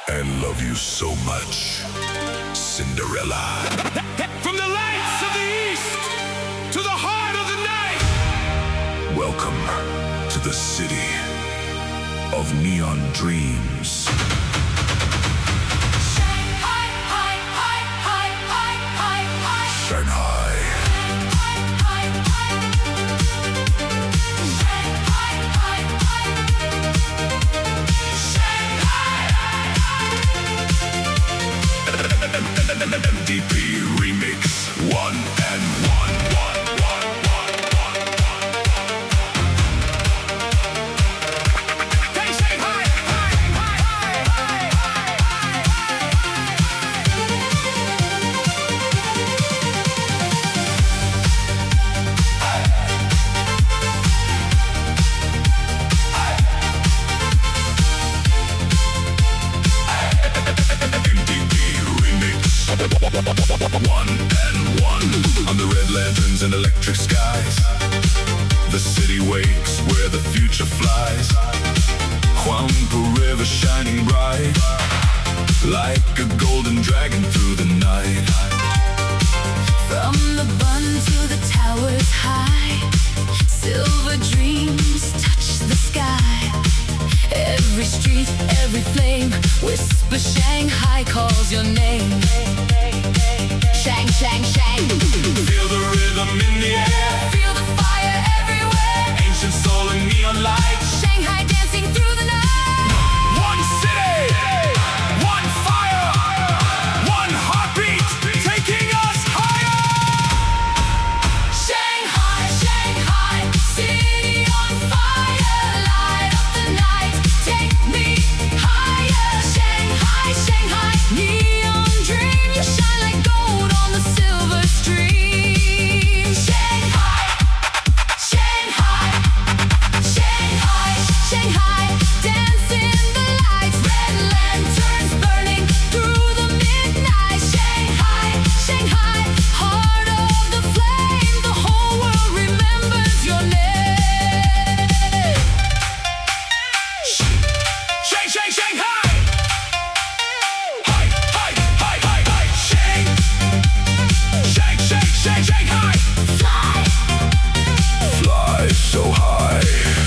and love you so much, Cinderella. From the lights of the east to the heart of the night. Welcome to the city of neon dreams. Shanghai. MDP Remix 1 and 1. Hey, Shanghai! One and one on the red lanterns and electric skies. The city wakes where the future flies. Huangpu River shining bright, like a golden dragon through the night. From the bund to the towers high, silver dreams touch the sky. Every street, every flame, whisper Shanghai calls your name. Shang, Shang, Shang. Feel the rhythm in the air, Feel the fire everywhere. ancient soul and neon light. Shanghai dancing through the night. One city, one fire, one heartbeat, taking us higher. Shanghai, Shanghai, city on fire. Light up the night, take me higher. Shanghai, Shanghai, neon dream. You shine like gold on the silver stream. Shanghai, Shanghai, Shanghai, Shanghai, dance in the lights. Red lanterns burning through the midnight. Shanghai, Shanghai, heart of the flame. The whole world remembers your name. Shang, Shang, Shanghai! Hi, hi, hi, hi, hi, Shang! Shang, Shang, Shang, Shanghai! Fly, Fly so high.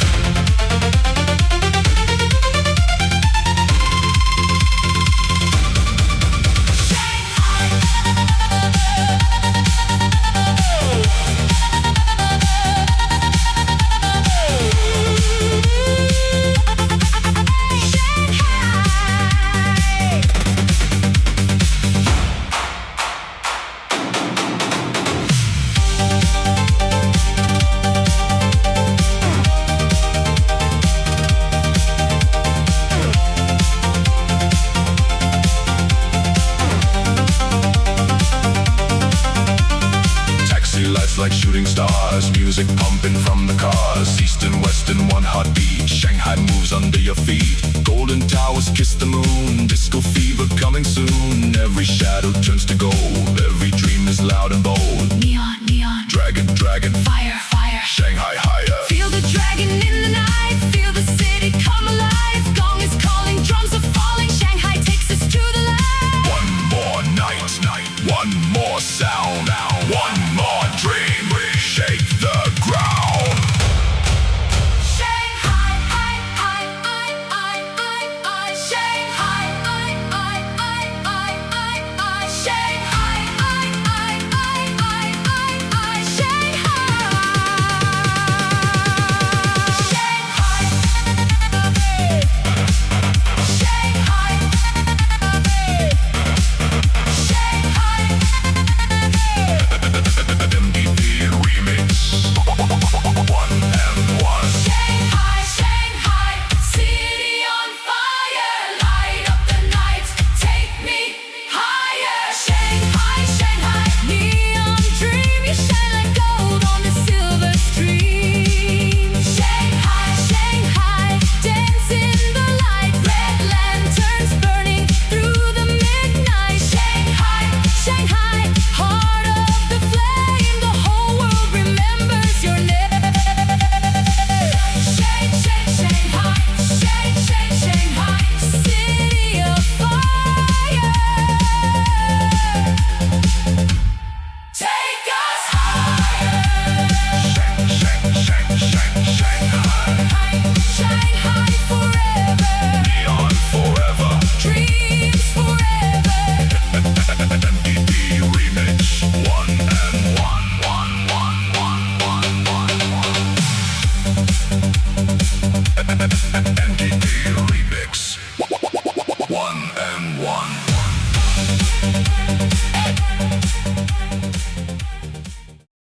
Taxi lights like shooting stars, music pumping from the cars. East and west in one heartbeat, Shanghai moves under your feet. Golden towers kiss the moon, disco fever coming soon. Every shadow turns to gold, every dream is loud and bold. neon, neon, Dragon, dragon, fire, fire. Shanghai higher.